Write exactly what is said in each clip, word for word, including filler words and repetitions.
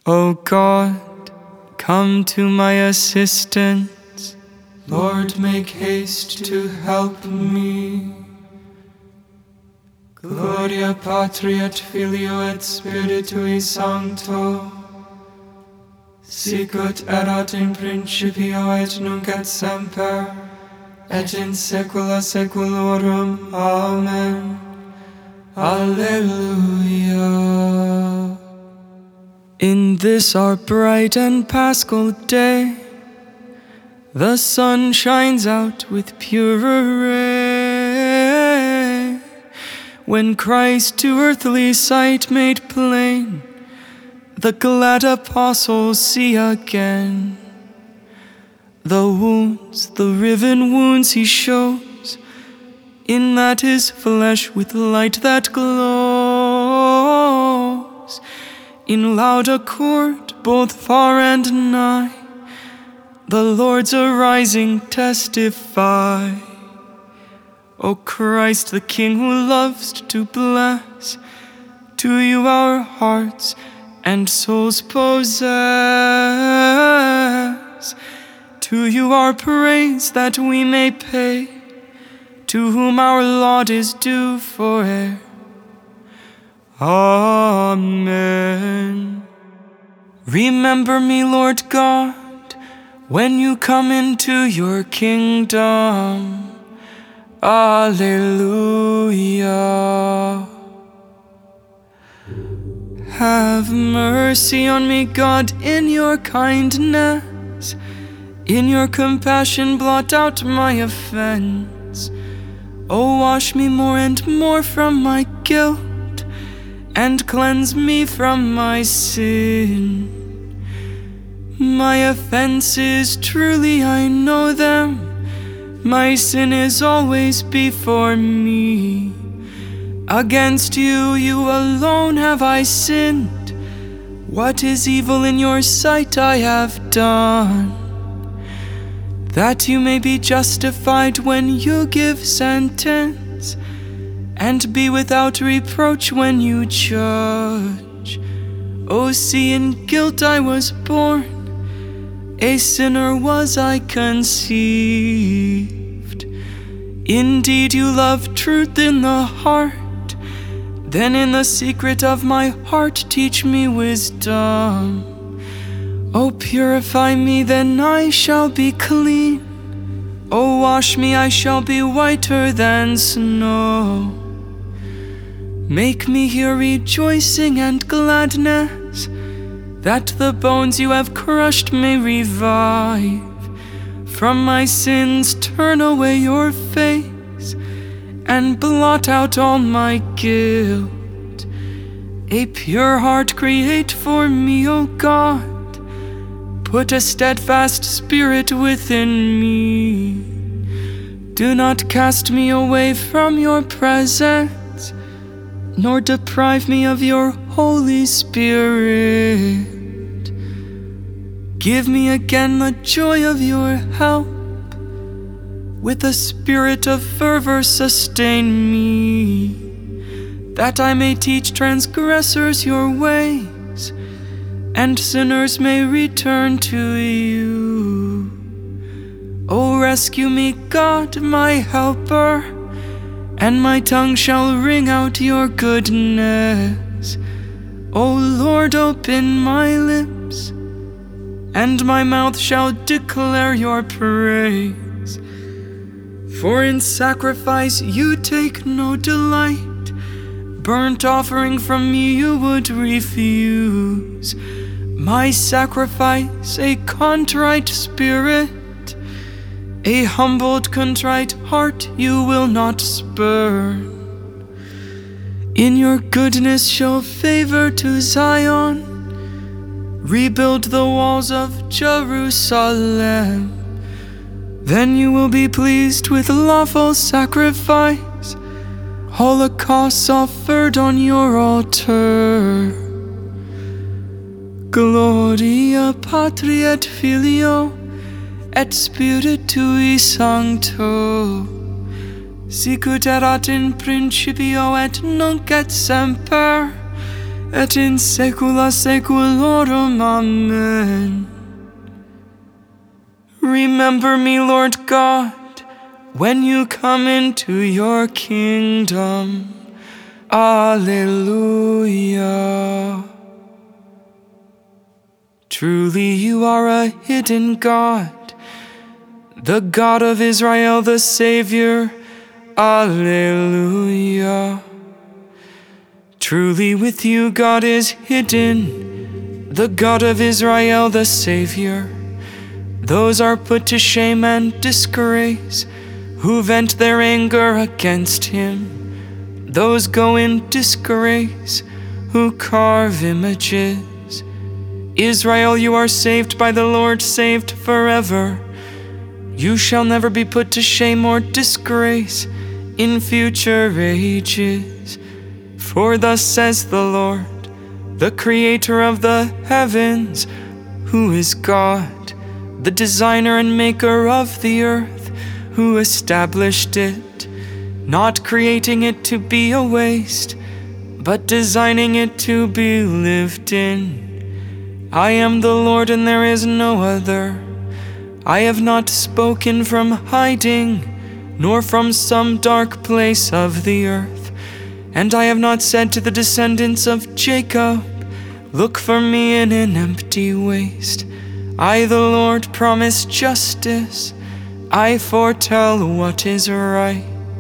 O God, come to my assistance. Lord, make haste to help me. Gloria Patri et Filio et Spiritui Sancto, sicut erat in principio et nunc et semper, et in saecula saeculorum. Amen. Alleluia. In this our bright and paschal day, the sun shines out with purer ray. When Christ to earthly sight made plain, the glad apostles see again the wounds, the riven wounds he shows, in that his flesh with light that glows. In loud accord, both far and nigh, the Lord's arising testify. O Christ, the King who loves to bless, to you our hearts and souls possess. To you our praise that we may pay, to whom our laud is due fore'er. Amen. Remember me, Lord God, when you come into your kingdom. Alleluia. Have mercy on me, God, in your kindness. In your compassion blot out my offense. Oh, wash me more and more from my guilt, and cleanse me from my sin. My offenses, truly I know them. My sin is always before me. Against you, you alone have I sinned. What is evil in your sight I have done, that you may be justified when you give sentence, and be without reproach when you judge. O see, in guilt I was born, a sinner was I conceived. Indeed, you love truth in the heart. Then in the secret of my heart teach me wisdom. O purify me, then I shall be clean. O wash me, I shall be whiter than snow. Make me hear rejoicing and gladness, that the bones you have crushed may revive. From my sins turn away your face, and blot out all my guilt. A pure heart create for me, O God. Put a steadfast spirit within me. Do not cast me away from your presence, nor deprive me of your Holy Spirit. Give me again the joy of your help. With a spirit of fervor sustain me, that I may teach transgressors your ways, and sinners may return to you. O rescue me, God, my helper, and my tongue shall ring out your goodness. O Lord, open my lips, and my mouth shall declare your praise. For in sacrifice you take no delight, burnt offering from me you would refuse. My sacrifice, a contrite spirit, a humbled, contrite heart you will not spurn. In your goodness show favor to Zion, rebuild the walls of Jerusalem. Then you will be pleased with lawful sacrifice, holocausts offered on your altar. Gloria Patri et Filio et Spiritui Sancto, sicut erat in principio et nunc et semper, et in saecula saeculorum. Amen. Remember me, Lord God, when you come into your kingdom. Alleluia. Truly you are a hidden God, the God of Israel, the Savior. Alleluia. Truly with you God is hidden, the God of Israel, the Savior. Those are put to shame and disgrace who vent their anger against him. Those go in disgrace who carve images. Israel, you are saved by the Lord, saved forever. You shall never be put to shame or disgrace in future ages. For thus says the Lord, the Creator of the heavens, who is God, the designer and maker of the earth, who established it, not creating it to be a waste, but designing it to be lived in. I am the Lord and there is no other. I have not spoken from hiding, nor from some dark place of the earth. And I have not said to the descendants of Jacob, look for me in an empty waste. I, the Lord, promise justice. I foretell what is right.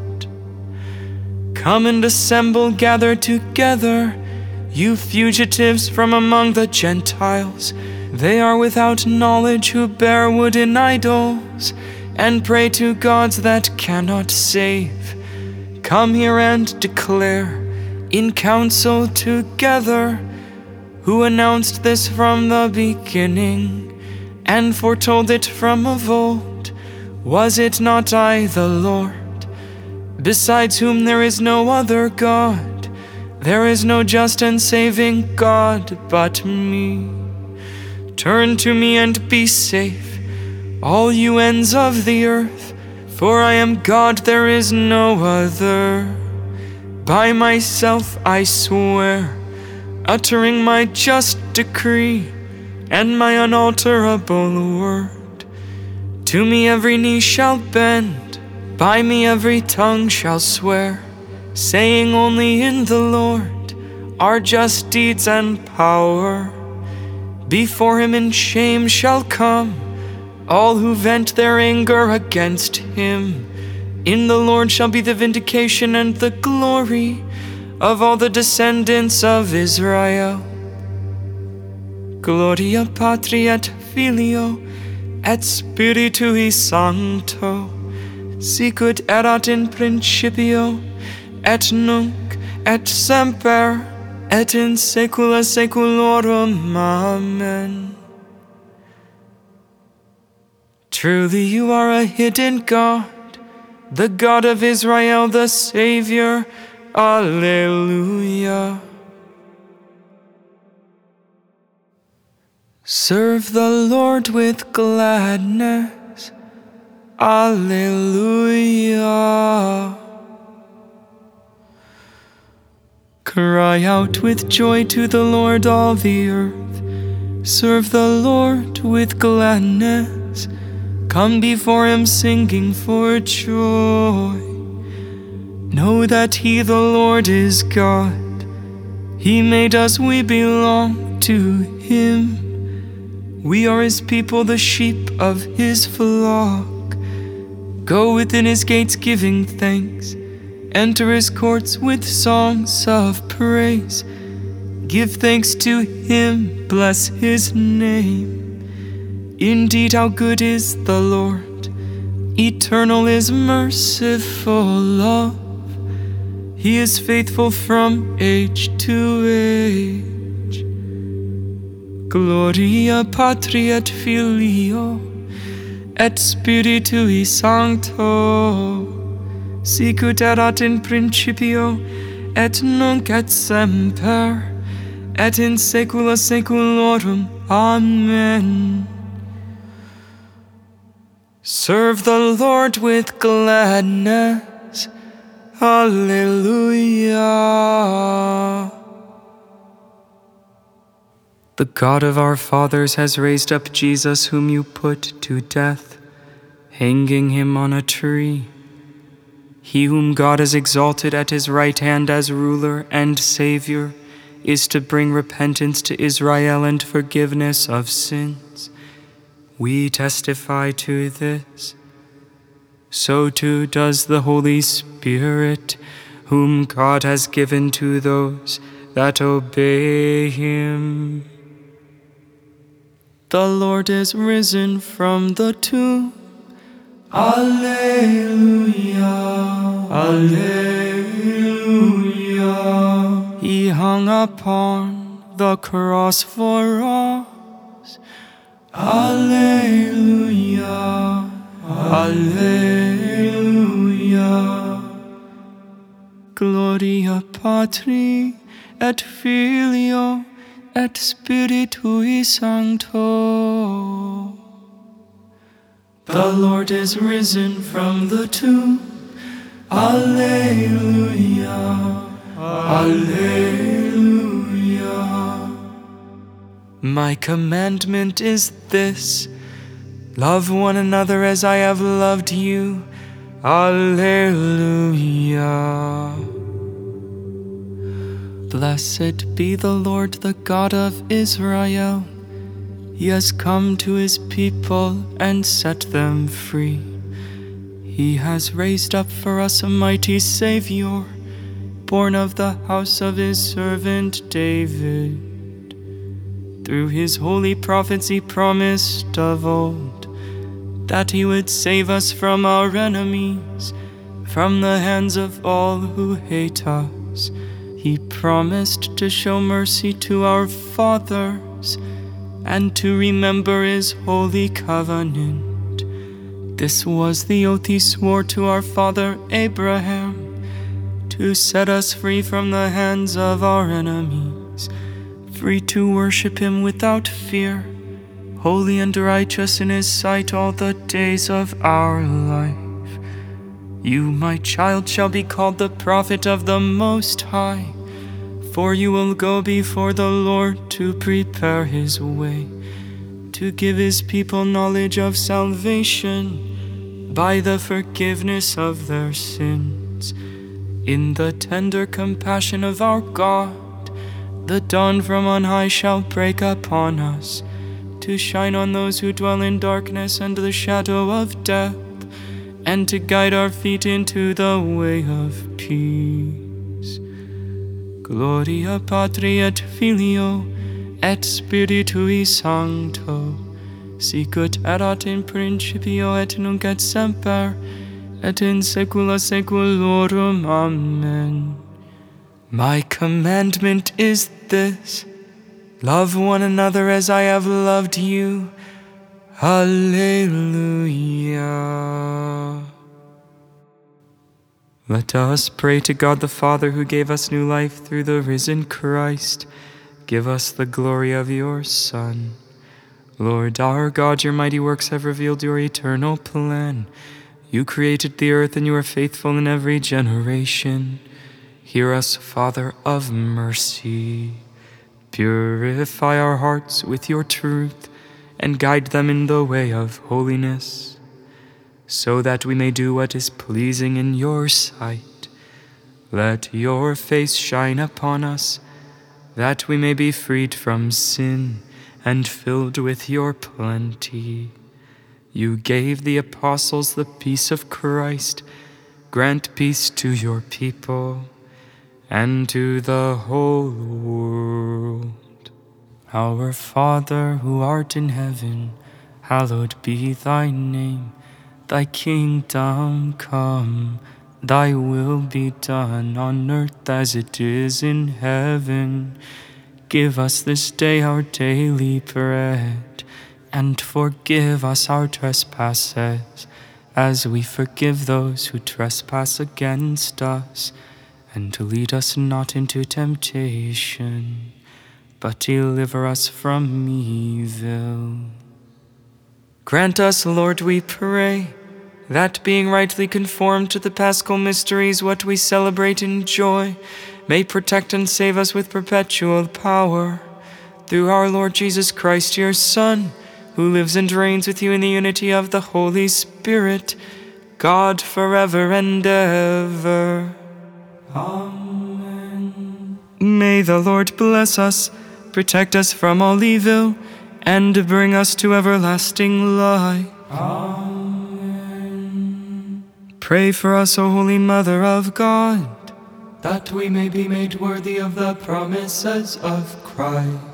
Come and assemble, gather together, you fugitives from among the Gentiles. They are without knowledge who bear wooden idols and pray to gods that cannot save. Come here and declare in council together who announced this from the beginning and foretold it from of old. Was it not I, the Lord, besides whom there is no other God? There is no just and saving God but me. Turn to me and be safe, all you ends of the earth, for I am God, there is no other. By myself I swear, uttering my just decree and my unalterable word. To me every knee shall bend, by me every tongue shall swear, saying only in the Lord are just deeds and power. Before him in shame shall come all who vent their anger against him. In the Lord shall be the vindication and the glory of all the descendants of Israel. Gloria Patri et Filio et Spiritui Sancto, sicut erat in principio et nunc et semper et in saecula saeculorum. Amen. Truly you are a hidden God, the God of Israel, the Savior. Alleluia. Serve the Lord with gladness. Alleluia. Cry out with joy to the Lord, all the earth. Serve the Lord with gladness. Come before him singing for joy. Know that he, the Lord, is God. He made us, we belong to him. We are his people, the sheep of his flock. Go within his gates giving thanks. Enter his courts with songs of praise. Give thanks to him, bless his name. Indeed, how good is the Lord. Eternal is merciful love. He is faithful from age to age. Gloria Patri et Filio et Spiritui Sancto, sicut erat in principio et nunc et semper et in saecula saeculorum. Amen. Serve the Lord with gladness. Alleluia. The God of our fathers has raised up Jesus, whom you put to death, hanging him on a tree. He whom God has exalted at his right hand as ruler and Savior is to bring repentance to Israel and forgiveness of sins. We testify to this. So too does the Holy Spirit, whom God has given to those that obey him. The Lord is risen from the tomb. Alleluia, Alleluia. He hung upon the cross for us. Alleluia, Alleluia. Gloria Patri et Filio et Spiritui Sancto. The Lord is risen from the tomb. Alleluia, Alleluia. My commandment is this: love one another as I have loved you. Alleluia. Blessed be the Lord, the God of Israel. He has come to his people and set them free. He has raised up for us a mighty Savior, born of the house of his servant David. Through his holy prophets he promised of old that he would save us from our enemies, from the hands of all who hate us. He promised to show mercy to our fathers and to remember his holy covenant. This was the oath he swore to our father Abraham, to set us free from the hands of our enemies, free to worship him without fear, holy and righteous in his sight all the days of our life. You, my child, shall be called the prophet of the Most High, for you will go before the Lord to prepare his way, to give his people knowledge of salvation by the forgiveness of their sins. In the tender compassion of our God, the dawn from on high shall break upon us, to shine on those who dwell in darkness and the shadow of death, and to guide our feet into the way of peace. Gloria Patri et Filio et Spiritui Sancto, sicut erat in principio et nunc et semper, et in saecula saeculorum. Amen. My commandment is this: love one another as I have loved you. Alleluia. Let us pray to God the Father, who gave us new life through the risen Christ. Give us the glory of your Son. Lord our God, your mighty works have revealed your eternal plan. You created the earth, and you are faithful in every generation. Hear us, Father of mercy. Purify our hearts with your truth, and guide them in the way of holiness, so that we may do what is pleasing in your sight. Let your face shine upon us, that we may be freed from sin and filled with your plenty. You gave the apostles the peace of Christ. Grant peace to your people and to the whole world. Our Father, who art in heaven, hallowed be thy name. Thy kingdom come, thy will be done on earth as it is in heaven. Give us this day our daily bread, and forgive us our trespasses, as we forgive those who trespass against us. And to lead us not into temptation, but deliver us from evil. Grant us, Lord, we pray, that being rightly conformed to the paschal mysteries, what we celebrate in joy, may protect and save us with perpetual power, through our Lord Jesus Christ, your Son, who lives and reigns with you in the unity of the Holy Spirit, God forever and ever. Amen. May the Lord bless us, protect us from all evil, and bring us to everlasting life. Amen. Pray for us, O Holy Mother of God, that we may be made worthy of the promises of Christ.